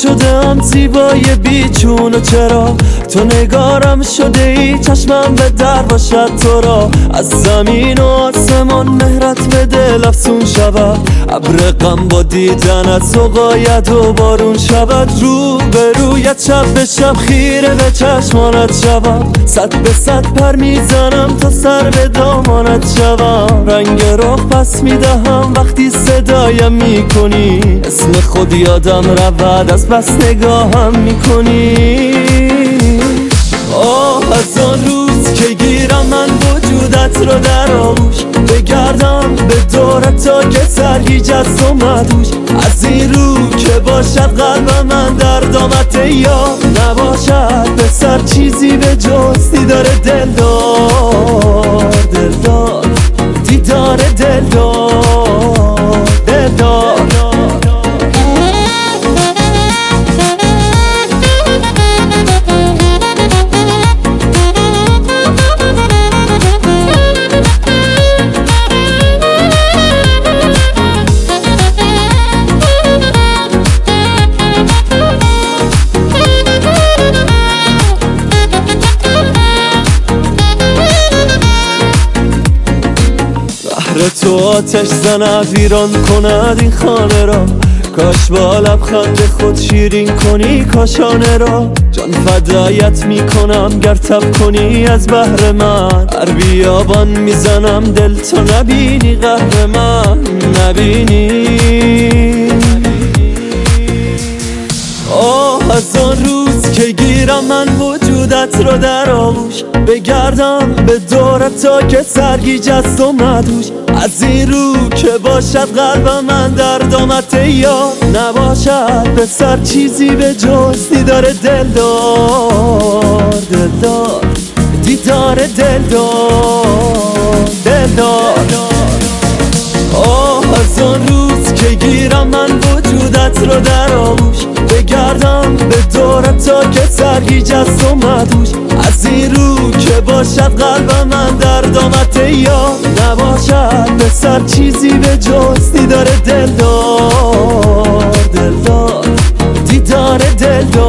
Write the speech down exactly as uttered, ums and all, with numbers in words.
شدم زیبای بیچون و چرا تو نگارم شده ای چشمم به در باشد تو را از زمین و آسمان مهرت به دل افسون شود ابر غم با دیدنت سقاید و بارون شود رو به رویت شب به شب خیره به چشمانت شود صد به صد پر میزنم تا سر به دامانت شوم رنگ رخ پس میدهم وقتی صدایم میکنی اسم خود یادم رود از بس نگاهم میکنی آه از آن روز که گیرم من وجودت رو در آغوش بگردم به دورت تا که سرگیج از تو مدوش از این رو که باشد قلب من در دامت یا نباشد به سر چیزی به جز دیدار دلدار دلدار دیدار دلدار دلدار تو آتش زند ویران کند این خانه را کاش با لبخند خود شیرین کنی کاشانه را جان فدایت میکنم گر تب کنی از بحر من هر بیابان میزنم دل تا نبینی قهر من نبینی آه از آن روز که گیرم من وجودت رو در آغوش بگردم به دورت تا که سرگیج از تو مدوش از این رو که باشد قلب من در دامت یا نباشد به سر چیزی به جز دیدار دلدار دلدار دیدار دلدار دلدار آه از آن روز که گیرم من وجودت رو در آغوش بگردم به دورت تا که سرگیج از تو مدوش از این رو که باشد قلب من در دامت یا نباشد به سر چیزی به جز دیدار دلدار دلدار دیدار دلدار